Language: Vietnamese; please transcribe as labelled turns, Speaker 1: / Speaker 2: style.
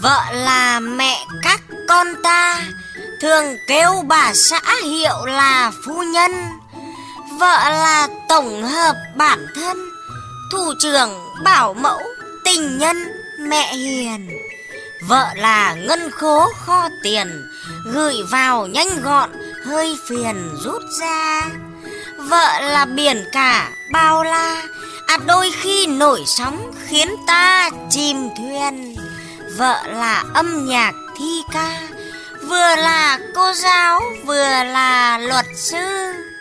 Speaker 1: Vợ là mẹ các con ta, thường kêu bà xã hiệu là phu nhân. Vợ là tổng hợp bản thân, thủ trưởng, bảo mẫu, tình nhân, mẹ hiền. Vợ là ngân khố kho tiền, gửi vào nhanh gọn, hơi phiền rút ra. Vợ là biển cả bao la, đôi khi nổi sóng khiến ta chìm thuyền. Vợ là âm nhạc thi ca, vừa là cô giáo vừa là luật sư.